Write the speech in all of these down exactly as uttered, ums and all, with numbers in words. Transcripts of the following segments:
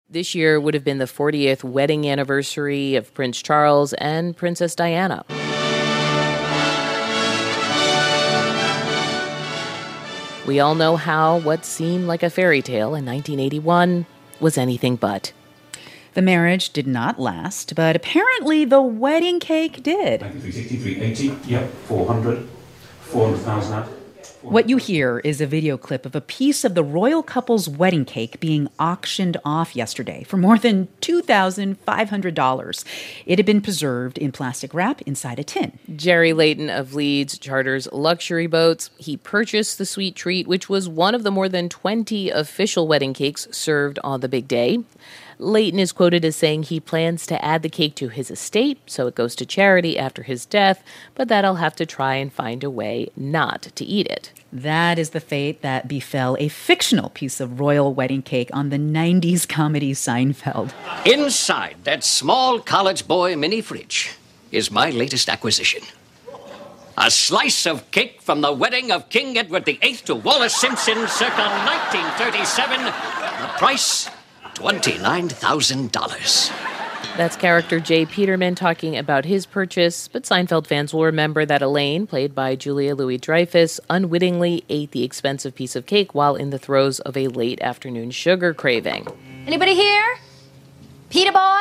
This year would have been the fortieth wedding anniversary of Prince Charles and Princess Diana. We all know how what seemed like a fairy tale in nineteen eighty-one was anything but. The marriage did not last, but apparently the wedding cake did. three sixty, three eighty, yep, four hundred, four hundred thousand out. What you hear is a video clip of a piece of the royal couple's wedding cake being auctioned off yesterday for more than two thousand five hundred dollars. It had been preserved in plastic wrap inside a tin. Jerry Layton of Leeds charters luxury boats. He purchased the sweet treat, which was one of the more than twenty official wedding cakes served on the big day. Layton is quoted as saying he plans to add the cake to his estate, so it goes to charity after his death, but that I'll have to try and find a way not to eat it. That is the fate that befell a fictional piece of royal wedding cake on the nineties comedy Seinfeld. Inside that small college boy mini fridge is my latest acquisition. A slice of cake from the wedding of King Edward the Eighth to Wallace Simpson circa nineteen thirty-seven. The price, twenty-nine thousand dollars. That's character Jay Peterman talking about his purchase, but Seinfeld fans will remember that Elaine, played by Julia Louis-Dreyfus, unwittingly ate the expensive piece of cake while in the throes of a late afternoon sugar craving. Anybody here? Peter boy?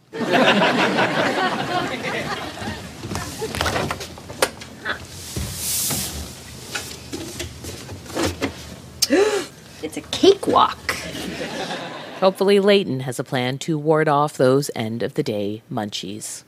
It's a cakewalk. Hopefully Layton has a plan to ward off those end-of-the-day munchies.